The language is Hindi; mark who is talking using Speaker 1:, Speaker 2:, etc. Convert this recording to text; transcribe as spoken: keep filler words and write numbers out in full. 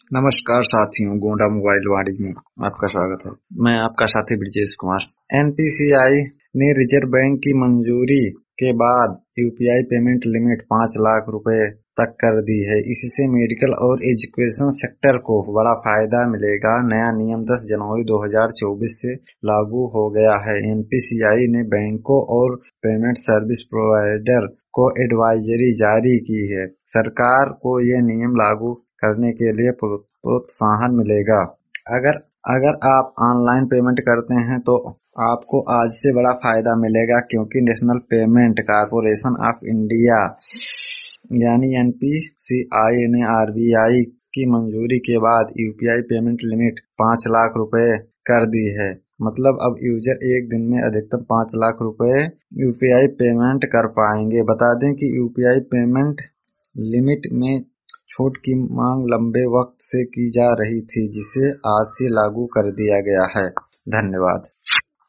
Speaker 1: नमस्कार साथियों, गोंडा मोबाइल वाणी में आपका स्वागत है। मैं आपका साथी ब्रजेश कुमार। एनपीसीआई ने रिजर्व बैंक की मंजूरी के बाद यूपीआई पेमेंट लिमिट पाँच लाख रुपए तक कर दी है। इससे मेडिकल और एजुकेशन सेक्टर को बड़ा फायदा मिलेगा। नया नियम दस जनवरी दो हज़ार चौबीस से लागू हो गया है। एनपीसीआई ने बैंकों और पेमेंट सर्विस प्रोवाइडर को एडवाइजरी जारी की है। सरकार को ये नियम लागू करने के लिए प्रोत्साहन मिलेगा। अगर अगर आप ऑनलाइन पेमेंट करते हैं तो आपको आज से बड़ा फायदा मिलेगा, क्योंकि national payment corporation of India यानी एनपीसीआई ने आरबीआई की मंजूरी के बाद यूपीआई पेमेंट लिमिट पाँच लाख रुपए कर दी है। मतलब अब यूजर एक दिन में अधिकतम पाँच लाख रुपए यूपीआई पेमेंट कर पाएंगे। बता दें कि यूपीआई पेमेंट लिमिट में छूट की मांग लंबे वक्त से की जा रही थी, जिसे आज से लागू कर दिया गया है। धन्यवाद।